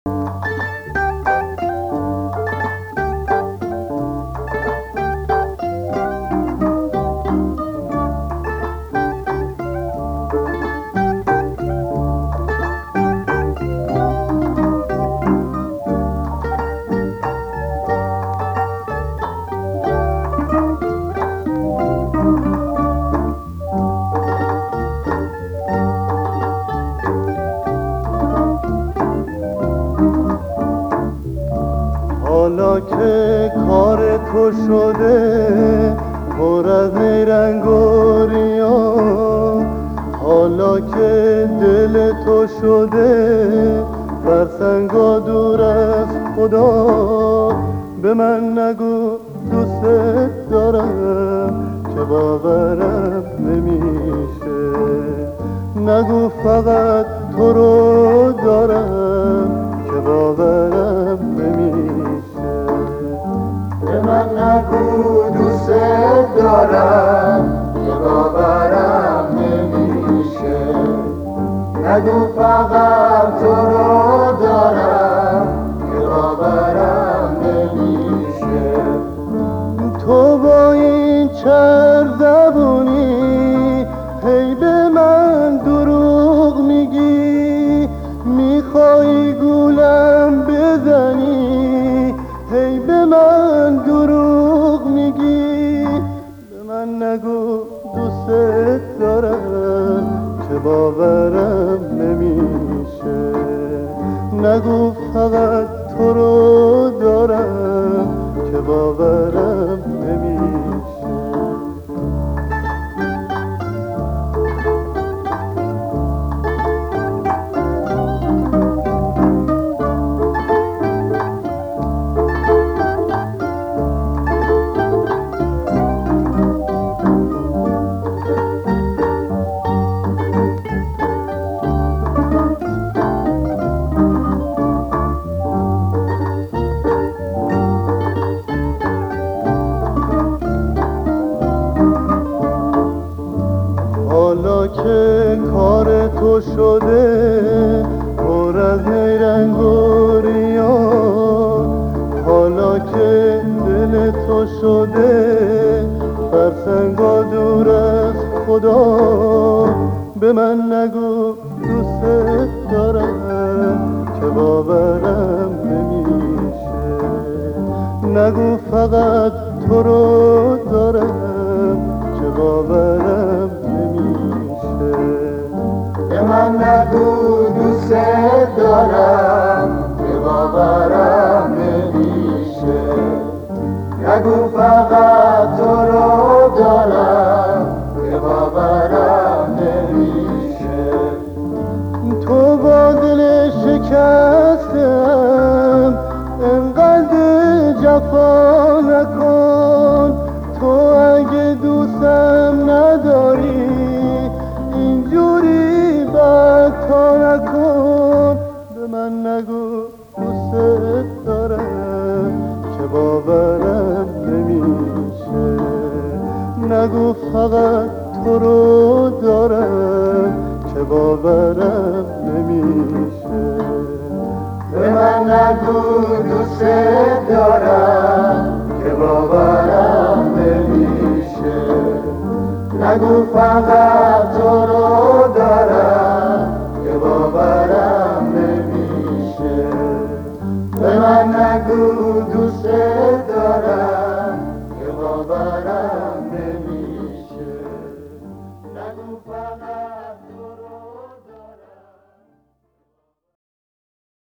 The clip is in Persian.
حالا که کار تو شده پر از نیرنگ و ریا، حالا که دل تو شده فرسنگا دور از خدا، به من نگو دوست دارم که باورم نمیشه، نگو فقط تو رو دارم که باورم نمیشه. به من نگو دوست دارم که باورم نمیشه، نگو فقط تو رو دارم که باورم نمیشه. تو با این چرب زبونی هی به من دروغ میگی، میخوای گولم بزنی هی به من دروغ میگی. به من نگو دوست دارم که باورم نمیشه، نگو فقط تو رو دارم که باورم نمیشه. حالا که کار تو شده پر از نیرنگ و ریا، حالا که دل تو شده فرسنگا دور از خدا، به من نگو دوست دارم که باورم نمیشه، نگو فقط تو رو دارم که باورم نمیشه. به من نگو دوست دارم که باورم نمیشه، نگو فقط تو رو دارم که باورم نمیشه. تو با دل شکستم انقدر جفا نکن، تو اگه دوستم نداری اینجوری بدتا نکن. به من نگو دوست دارم که باورم نمیشه، نگو فقط تو رو دارم که باورم نمیشه. به من نگو دوست دارم که باورم نمیشه، نگو فقط تو